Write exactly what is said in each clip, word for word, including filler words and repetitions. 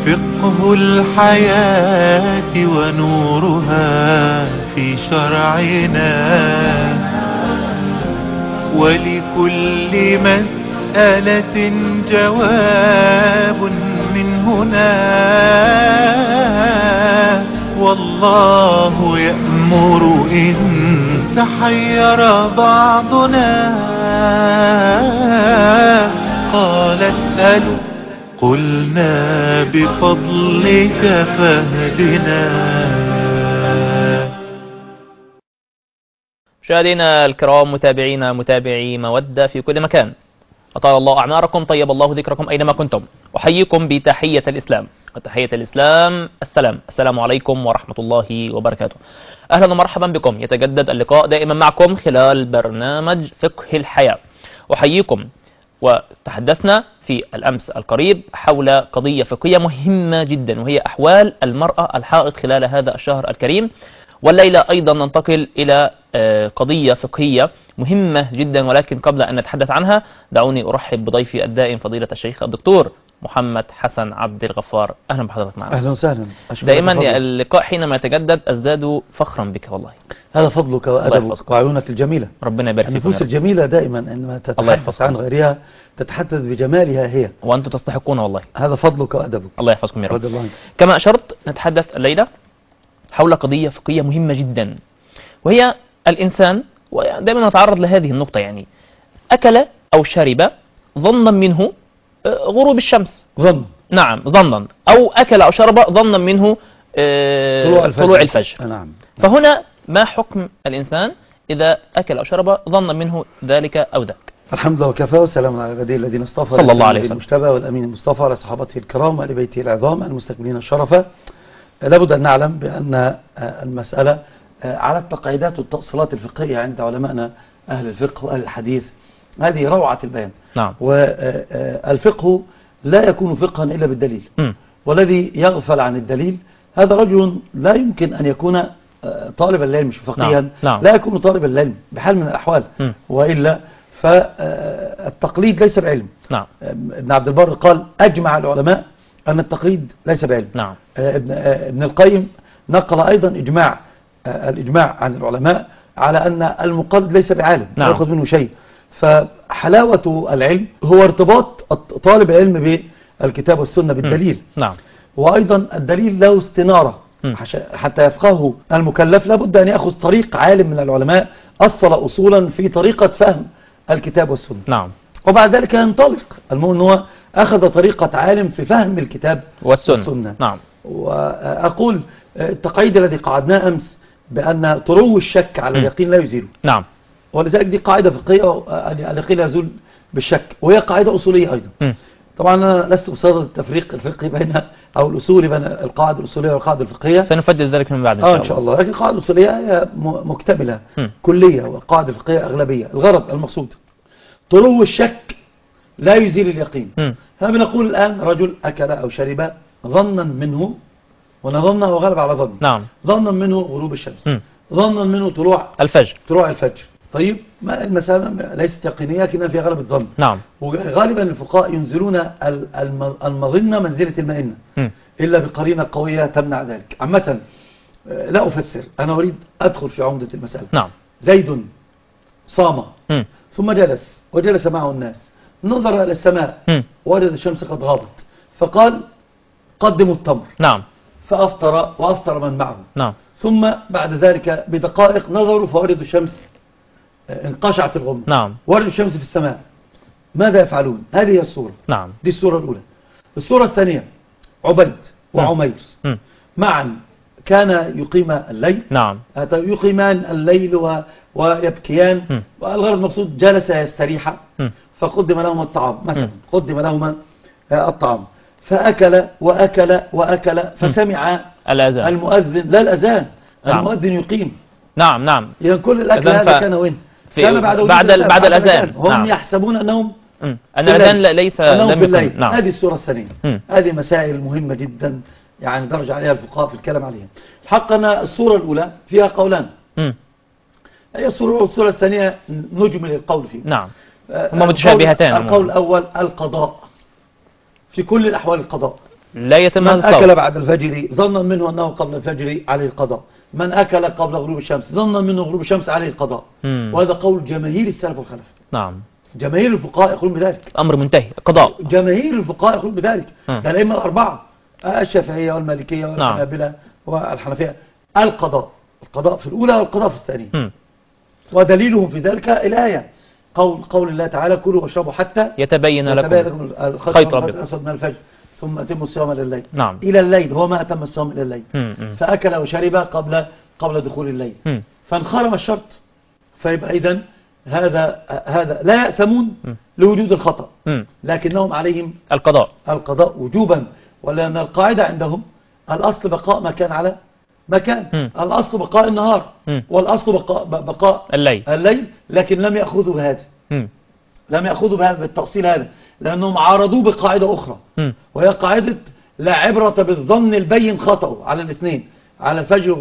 فقه الحياة ونورها في شرعنا، ولكل مسألة جواب من هنا، والله يأمر إن تحير بعضنا. قال اسألوا قلنا بفضلك فاهدنا. مشاهدينا الكرام، متابعينا متابعي مودة في كل مكان، أطال الله أعماركم، طيب الله ذكركم أينما كنتم. أحييكم بتحية الإسلام، وتحية الإسلام السلام. السلام عليكم ورحمة الله وبركاته. أهلا ومرحبا بكم. يتجدد اللقاء دائما معكم خلال برنامج فقه الحياة. أحييكم. وتحدثنا في الأمس القريب حول قضية فقهية مهمة جدا، وهي أحوال المرأة الحائض خلال هذا الشهر الكريم. والليلة أيضا ننتقل إلى قضية فقهية مهمة جدا، ولكن قبل أن نتحدث عنها دعوني أرحب بضيفي الدائم فضيلة الشيخ الدكتور محمد حسن عبد الغفار. أهلا بحضرتك معنا. أهلا وسهلا. دائما اللقاء حينما يتجدد أزداد فخرا بك والله. هذا فضلك وأدبك وعيونك الجميلة. ربنا يبارك فيك. النفوس الجميلة دائما عندما تتحدث عن غيرها تتحدث بجمالها هي، وأنتم تستحقون والله. هذا فضلك وأدبك. الله يحفظكم يا رب. الله. كما أشرت نتحدث الليلة حول قضية فقهية مهمة جدا، وهي الإنسان، ودائما نتعرض لهذه النقطة، يعني أكل أو شرب ظنا منه غروب الشمس. ظن. نعم ظنا، أو أكل أو شرب ظنا منه طلوع الفجر, طلوع الفجر. نعم. فهنا ما حكم الإنسان إذا أكل أو شرب ظنا منه ذلك أو ذاك؟ الحمد لله وكفى، والسلام على عباده الذين اصطفى صلى الله عليه وسلم، المجتبى والأمين المصطفى، على صحابته الكرام وآل بيته العظام المستكملين الشرفة. لابد أن نعلم بأن المسألة على التقعيدات والتأصيلات الفقهية عند علمائنا أهل الفقه وأهل الحديث، هذه روعة البيان. نعم. والفقه لا يكون فقها إلا بالدليل، م. والذي يغفل عن الدليل هذا رجل لا يمكن أن يكون طالب العلم، مش فقيها. نعم. نعم. لا يكون طالب العلم بحال من الأحوال، م. وإلا فالتقليد ليس بعلم. نعم. ابن عبد البر قال أجمع العلماء أن التقليد ليس بعلم. نعم. ابن, ابن القيم نقل أيضا إجماع الإجماع عن العلماء على أن المقلد ليس بعالم، لا نعم. يأخذ منه شيء. فحلاوة العلم هو ارتباط طالب العلم بالكتاب والسنة بالدليل. نعم. وأيضا الدليل له استنارة، م. حتى يفقهه المكلف لابد أن يأخذ طريق عالم من العلماء أصل أصولا في طريقة فهم الكتاب والسنة. نعم. وبعد ذلك ينطلق. المهم أنه أخذ طريقة عالم في فهم الكتاب والسنة, والسنة. نعم. وأقول التقعيد الذي قعدناه أمس بأن طرو الشك على اليقين لا يزيله. نعم. ولذلك دي قاعدة فقهية، اليقين يزول بالشك، وهي قاعدة أصولية أيضا. م. طبعا أنا لست بصدد التفريق الفقهي بين أو الأصولي بين القاعدة الأصولية والقاعدة الفقهية، سنفدد ذلك من بعد إن شاء الله. آه إن شاء الله. لكن القاعدة الأصولية هي مكتملة م. كلية، والقاعدة الفقهية أغلبية. الغرض المقصود طرو الشك لا يزيل اليقين. احنا بنقول الآن رجل أكل أو شرب ظنا منه، ونظن وغلب على ظن. نعم. ظنا منه غروب الشمس، ظنا منه طلوع الفجر طلوع الفجر. طيب ما المسألة ليست يقينية لكنها فيها غلبة ظن. نعم. وغالبا الفقهاء ينزلون المظنة منزلة المئنة، إلا بقرينة قوية تمنع ذلك. عامة لا أفسر، أنا أريد أدخل في عمدة المسألة. نعم. زيد صام م. ثم جلس وجلس معه الناس، نظر إلى السماء م. وجد الشمس قد غابت، فقال قدموا التمر. نعم. فأفطر وأفطر من معه. نعم. ثم بعد ذلك بدقائق نظروا فوجدوا الشمس انقشعت الغمة. نعم. وجدوا الشمس في السماء. ماذا يفعلون؟ هذه هي الصورة. نعم. دي الصورة الأولى. الصورة الثانية عبيد وعمير م. معا كان يقيم الليل. نعم. يقيمان الليل و... ويبكيان. م. والغرض المقصود جلس يستريح، فقدم لهما الطعام مثلا، م. قدم لهما الطعام، فأكل وأكل وأكل، فسمع الأذان المؤذن، لا الأذان. نعم. المؤذن يقيم. نعم نعم. يعني كل الأكل هذا ف... كان وين؟ كان بعد بعد, ال... بعد الأذان. هم نعم. يحسبون أنهم م. أن الأذان ليس لم يكن. نعم. هذه الصورة الثانية. م. هذه مسائل مهمة جدا، يعني درج عليها الفقهاء في الكلام عليها. الحق أن الصورة الأولى فيها قولان. م. هي الصورة الصورة الثانية نجمل القول فيه. نعم. هم متشابهتان. القول الأول القضاء، في كل الأحوال القضاء. لا يتم من هذا الصوم. أكل بعد الفجر ظنا منه أنه قبل الفجر عليه القضاء، من أكل قبل غروب الشمس ظنا منه غروب الشمس عليه القضاء. مم. وهذا قول جماهير السلف والخلف. نعم. جماهير الفقهاء يقولون بذلك. الأمر منتهي، قضاء. جماهير الفقهاء يقولون بذلك. مم. ده الأئمة الأربعة، الشافعية والمالكية والحنابلة نعم. والحنفية، القضاء، القضاء في الأولى والقضاء في الثانية. مم. ودليلهم في ذلك الآية، قول قول الله تعالى: كلوا واشربوا حتى يتبين لكم لكم الخيط الأسود من الفجر ثم أتموا الصيام إلى الليل. نعم. إلى الليل، هو ما أتم الصيام إلى الليل. مم. فأكل وشرب قبل قبل دخول الليل. مم. فانخرم الشرط، فيبقى إذن هذا هذا لا يأسمون لوجود الخطأ، م. لكنهم عليهم القضاء القضاء وجوبا، ولأن القاعدة عندهم الأصل بقاء ما كان على مكان. م. الأصل بقاء النهار، م. والأصل بقاء, بقاء الليل. الليل لكن لم يأخذوا بهذا، م. لم يأخذوا بهذا بالتأصيل هذا، لأنهم عارضوا بقاعدة أخرى، م. وهي قاعدة لا عبرة بالظن البين خطأ على الاثنين، على الفجر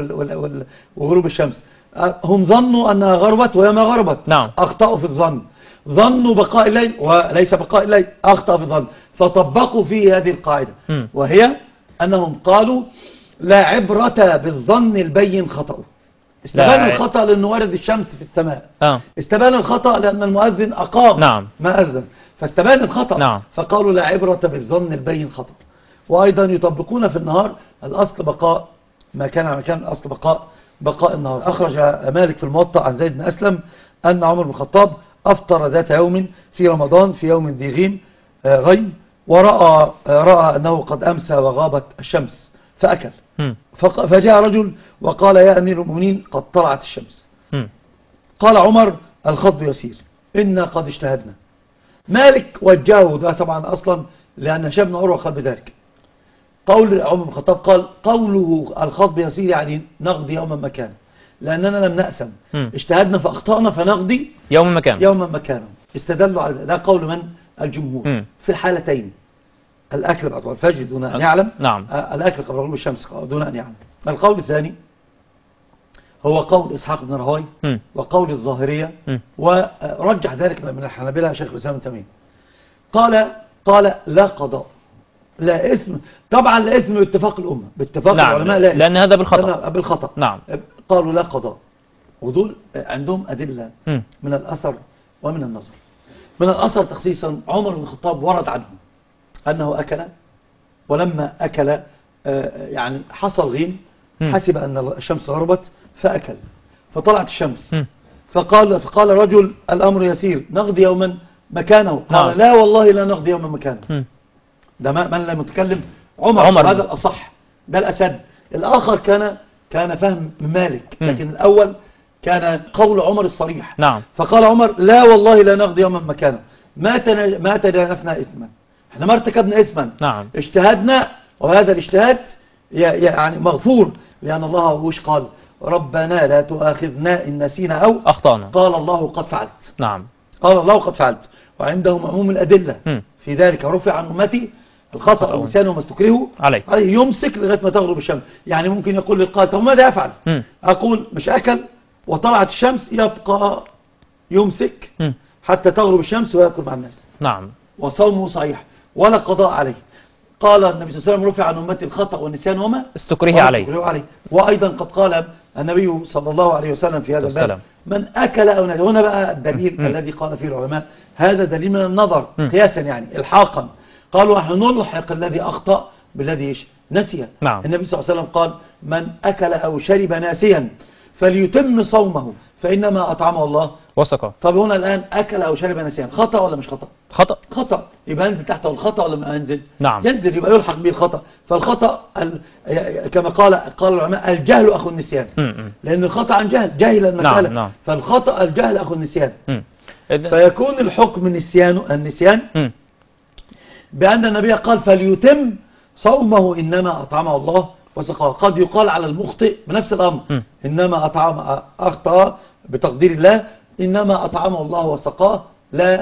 وغروب الشمس. هم ظنوا أنها غربت وهي ما غربت، نعم. أخطأوا في الظن، ظنوا بقاء الليل وليس بقاء الليل، أخطأوا في الظن، فطبقوا فيه هذه القاعدة، م. وهي أنهم قالوا لا عبرة بالظن البين خطأ. استبان الخطأ لأنه وارد الشمس في السماء، آه. استبان الخطأ لأن المؤذن أقام، نعم. ما أذن، فاستبان الخطأ، نعم. فقالوا لا عبرة بالظن البين خطأ. وأيضا يطبقون في النهار الأصل بقاء ما كان على مكان، الأصل بقاء بقاء النهار. أخرج مالك في الموطأ عن زيد بن أسلم أن عمر بن الخطاب أفطر ذات يوم في رمضان في يوم ذي غيم غيم، ورأى رأى أنه قد أمسى وغابت الشمس فأكل. فجاء رجل وقال: يا أمير المؤمنين قد طلعت الشمس. قال عمر: الخطب يسير، إنا قد اجتهدنا. مالك وجهه ده طبعا أصلا لأن هشام بن عروة قال بذلك. قول عمر بن الخطاب قال: قوله الخطب يسير يعني نقضي يوما مكانه، لأننا لم نأسم، م. اجتهدنا فأخطأنا فنقضي يوما مكانه يوما مكانه. استدلوا على ده قول من؟ الجمهور. م. في الحالتين، الأكل بعد الفجر دون أن يعلم، نعم. الأكل قبل غروب الشمس دون أن يعلم. القول الثاني هو قول إسحاق بن راهويه وقول الظاهرية، م. ورجح ذلك من الحنابلة شيخ الإسلام ابن تيمية. قال قال لا قضاء، لا اسم، طبعا لا اسم باتفاق الأمة، باتفاق نعم. العلماء لا اسم، لأن هذا بالخطأ، بالخطأ، نعم. قالوا لا قضاء، ودول عندهم أدلة م. من الأثر ومن النظر. من الأثر تخصيصا عمر بن الخطاب ورد عنه أنه أكل، ولما أكل يعني حصل غيم، حسب أن الشمس غربت فأكل، فطلعت الشمس، م. فقال فقال رجل: الأمر يسير، نقضي يوما مكانه. قال: نعم. لا والله لا نقضي يوما مكانه. م. ده من لم يتكلم عمر, عمر هذا الأصح، ده الأسد. الآخر كان كان فهم مالك، لكن م. الأول كان قول عمر الصريح، نعم. فقال عمر: لا والله لا نقضي يوما مكانه، ما تن... ما تجانفنا إثما، احنا ما ارتكبنا إثما، نعم. اجتهدنا، وهذا الاجتهاد يعني مغفور، لأن الله وش قال؟ ربنا لا تؤاخذنا إن نسينا أو أخطأنا، قال الله قد فعلت، نعم. قال الله قد فعلت، وعندهم عموم الأدلة م. في ذلك. رفع عن أمتي الخطأ والنسيان وما استكرهوا عليه، عليه يمسك لغاية ما تغرب الشمس. يعني ممكن يقول للقائل: طب ماذا يفعل؟ م. أقول مش أكل وطلعت الشمس، يبقى يمسك م. حتى تغرب الشمس ويأكل مع الناس، نعم. وصومه صحيح ولا قضاء عليه. قال النبي صلى الله عليه وسلم: رفع عن أمتي الخطأ والنسيان وما استكره عليه. عليه. وأيضا قد قال النبي صلى الله عليه وسلم في هذا الباب: من أكل أو نسي. هنا بقى الدليل م. الذي قال فيه العلماء هذا دليل من النظر م. قياسا، يعني الحاقا. قالوا: نحن نلحق الذي أخطأ بالذي نسي. نعم. النبي صلى الله عليه وسلم قال: من أكل أو شرب ناسيا فليتم صومه فإنما أطعمه الله وسقه. طب هنا الآن أكل أو شرب ناسيا، خطأ ولا مش خطأ؟ خطأ. خطأ، يبقى ينزل تحته الخطأ ولا ما ينزل؟ نعم. ينزل، يبقى يلحق به الخطأ. فالخطأ ال... كما قال قال العلماء: الجهل أخو النسيان. م -م. لأن الخطأ عن جهل، جاهل المسألة. نعم. نعم. فالخطأ الجهل أخو النسيان. م. فيكون الحكم النسيان النسيان م. بأن النبي قال: فليتم صومه إنما أطعمه الله وسقاه. قد يقال على المخطئ بنفس الأمر م. إنما أطعم أخطأ بتقدير الله، إنما أطعمه الله وسقاه، لا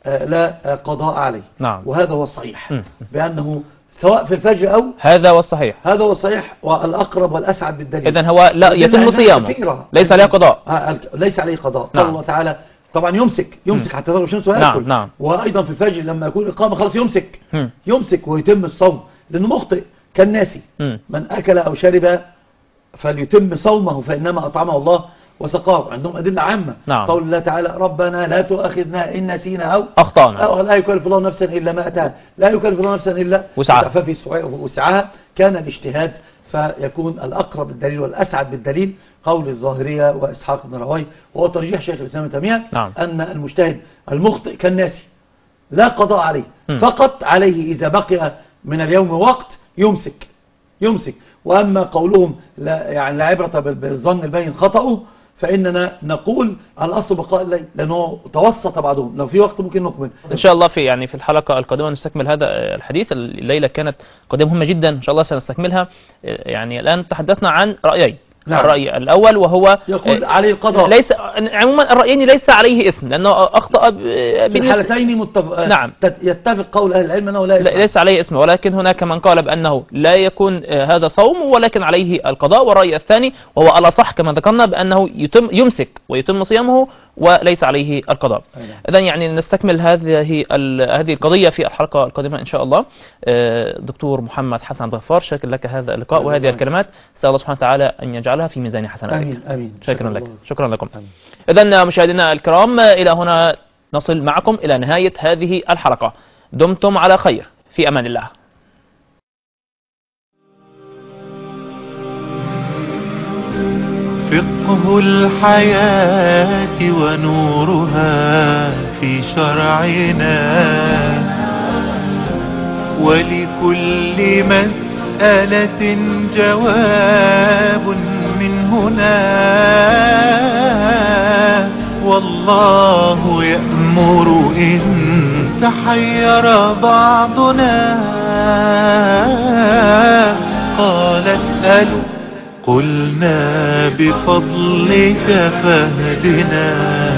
لا قضاء عليه. نعم. وهذا هو الصحيح م. بأنه سواء في الفجر أو هذا هو الصحيح، هذا هو الصحيح والأقرب والأسعد بالدليل. إذن هو لا يتم صيامه، ليس عليه قضاء، ليس عليه قضاء. نعم. قال الله تعالى طبعا يمسك يمسك حتى تغرب الشمس ويأكل. نعم. نعم. وأيضا في الفجر لما يكون الإقامة خلاص يمسك م. يمسك ويتم الصوم، لأنه مخطئ كالناسي. من أكل أو شرب فليتم صومه فإنما أطعمه الله وسقاه. عندهم أدلة عامة. نعم. قول الله تعالى ربنا لا تؤاخذنا إن نسينا أو أخطأنا، أو لا يكلف الله نفسا إلا ما أتاها، لا يكلف الله نفسا إلا وسعها، ففي وسعها. كان الاجتهاد فيكون الأقرب بالدليل والأسعد بالدليل قول الظاهرية وإسحاق بن راهويه، وهو ترجيح شيخ الإسلام ابن تيمية. نعم. أن المجتهد المخطئ كالناسي لا قضاء عليه، م. فقط عليه إذا بقي من اليوم وقت يمسك يمسك. وأما قولهم لا يعني لا عبرة بالظن البين خطأه، فإننا نقول الأصل بقاء الليل، لأنه توسط بعضهم. لو في وقت ممكن نكمل إن شاء الله في يعني في الحلقة القادمة نستكمل هذا الحديث. الليلة كانت قضية مهمة جدا إن شاء الله سنستكملها. يعني الآن تحدثنا عن رأيين. نعم. الرأي الأول وهو يقول عليه القضاء، ليس عموما الرأيين ليس عليه اسم لأنه أخطأ في الحالتين متفق. نعم. يتفق قول أهل العلم أنه لا يسمع. ليس عليه اسم، ولكن هناك من قال بأنه لا يكون هذا صوم ولكن عليه القضاء. والرأي الثاني وهو الأصح كما ذكرنا بأنه يتم يمسك ويتم صيامه وليس عليه القضاء. إذن يعني نستكمل هذه هذه القضية في الحلقة القادمة إن شاء الله. دكتور محمد حسن عبد الغفار، شكرا لك هذا اللقاء وهذه الكلمات، سأل الله سبحانه وتعالى أن يجعلها في ميزان حسناتك. آمين آمين. شكرا لك. شكرا لكم. إذن مشاهدينا الكرام، إلى هنا نصل معكم إلى نهاية هذه الحلقة. دمتم على خير، في أمان الله. فقه الحياة ونورها في شرعنا، ولكل مسألة جواب من هنا، والله يأمر إن تحير بعضنا. قال اسألوا قلنا بفضلك فاهدنا.